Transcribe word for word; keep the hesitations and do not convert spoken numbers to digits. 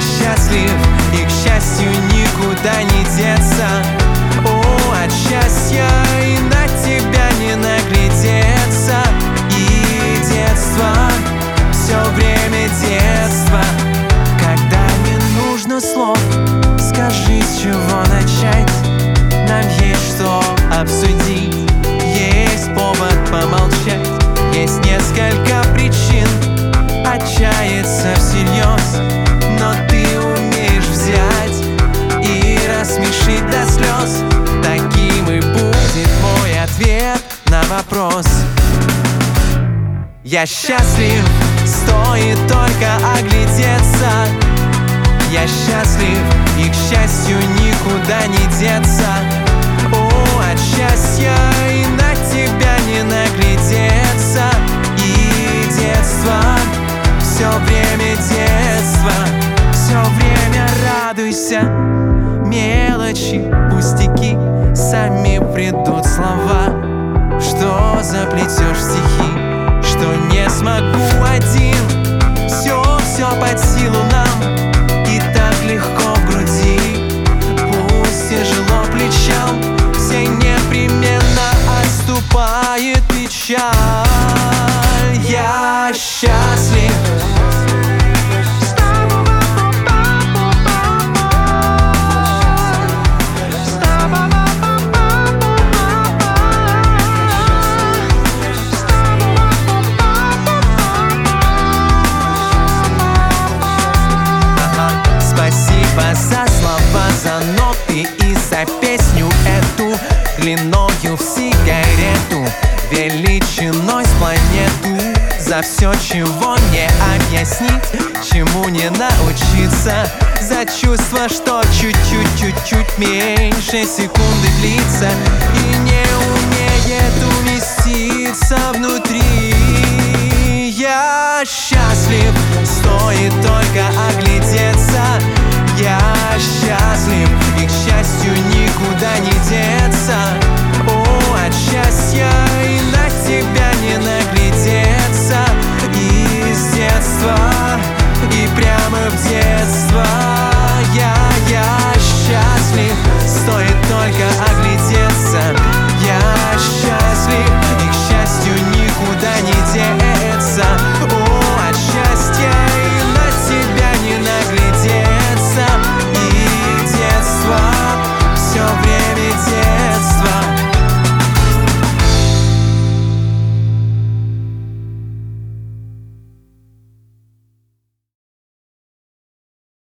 счастлив, и, к счастью, никуда не деться. О, от счастья и на тебя не наглядеться. И детство, все время детство, когда не нужно слов, скажи, с чего начать. Нам есть что обсудить, есть повод помолчать. Есть несколько причин отчаяться всерьез, но ты умеешь взять и рассмешить до слез. Таким и будет мой ответ на вопрос. Я счастлив, стоит только оглядеться. Я счастлив, и, к счастью, никуда не деться. О, от счастья и на тебя не наглядеться. И детство, все время детство, все время радуйся. Мелочи, пустяки, сами придут слова. Что заплетешь в стихи, что не смогу один. Все, все под силу нам, и так легко в груди. Пусть тяжело плечам, все непременно отступает печаль. Я счастлив. Спасибо за слова, за ноты и за песню эту, длиною в сигарету, величиной с планету. За все, чего не объяснить, чему не научиться. За чувство, что чуть-чуть, чуть-чуть меньше секунды длится и не умеет уместиться внутри. Я счастлив, стоит только оглядеться.